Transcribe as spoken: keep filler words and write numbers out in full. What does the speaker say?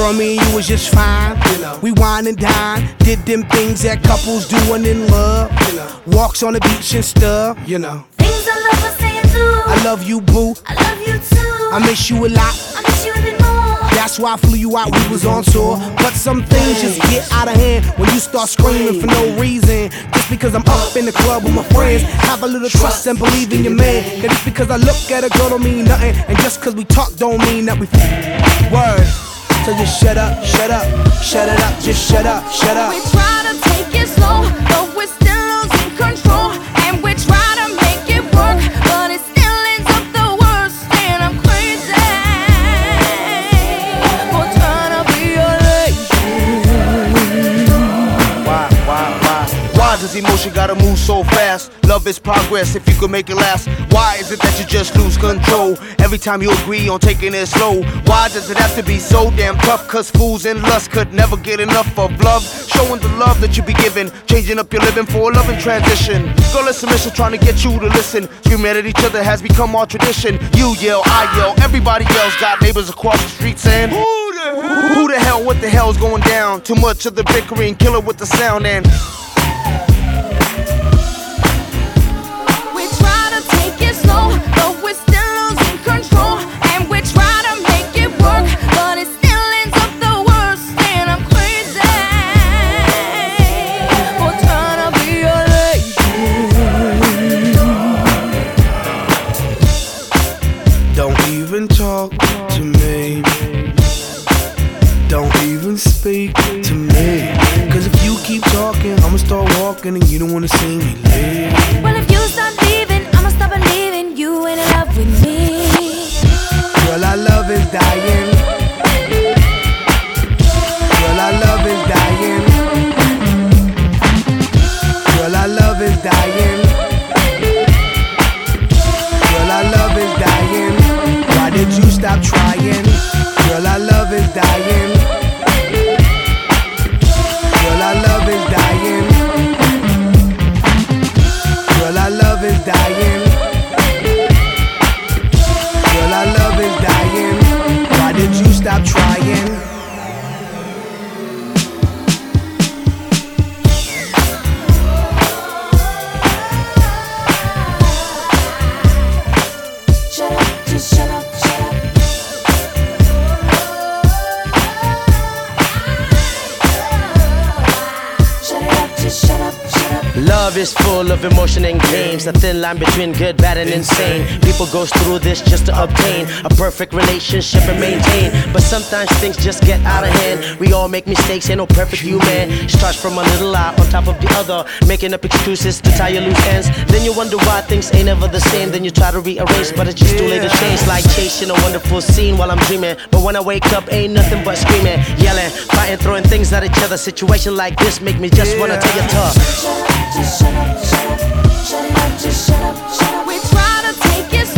Girl, me and you was just fine. You know. We wine and dine, did them things that couples do when in love. You know. Walks on the beach and stuff. You know. Things I love I say and do. I love you, boo. I love you too. I miss you a lot. I miss you a bit more. That's why I flew you out, we was on tour. But some things just get out of hand when you start screaming for no reason. Just because I'm up in the club with my friends. Have a little trust and believe in your man. That just because I look at a girl don't mean nothing. And just because we talk don't mean that we word. So just shut up, shut up, shut it up, just shut up, shut up. We try to take it slow, but we're still losing control. And we try to make it work, but it still ends up the worst. And I'm crazy for trying to be your lady. Why, why, why? Why does emotion gotta move so fast? Love is progress if you could make it last. Why is it that you just lose control every time you agree on taking it slow? Why does it have to be so damn tough? Cause fools in lust could never get enough of love. Showing the love that you be giving, changing up your living for a loving transition. Girl, it's submission trying to get you to listen. Screaming at each other has become our tradition. You yell, I yell, everybody else. Got neighbors across the street saying, Who the hell? Who the hell, what the hell's going down? Too much of the bickering, kill it with the sound and slow, but we're still losing control. And we try to make it work, but it still ends up the worst. And I'm crazy for trying to be your lady. Don't even talk to me. Don't even speak to me. Cause if you keep talking, I'ma start walking and you don't wanna see me leave. Well, if you start leaving, I'ma stop believing you ain't in love with me. Girl, our love is dying. Girl, our love is dying. Girl, our love is dying. Girl, our love is dying. Why did you stop trying? Girl, our love is dying. Girl, our love is dying. Girl, our love is dying. Girl, our love is dying. Why did you stop trying? Shut up, just shut up, shut up. Shut it up, just shut up, shut up. Love is full of emotion and games. A thin line between good, bad, and insane. People go through this just to obtain a perfect relationship and maintain. But sometimes things just get out of hand. We all make mistakes, ain't no perfect human. Starts from a little lie on top of the other, making up excuses to tie your loose ends. Then you wonder why things ain't ever the same. Then you try to rearrange, but it's just too late to change. Like chasing a wonderful scene while I'm dreaming, but when I wake up, ain't nothing but screaming, yelling, fighting, throwing things at each other. Situation like this make me just wanna tell you tough. Shut up, just shut up, shut up. Shut it up, just shut up, shut up. We try to take it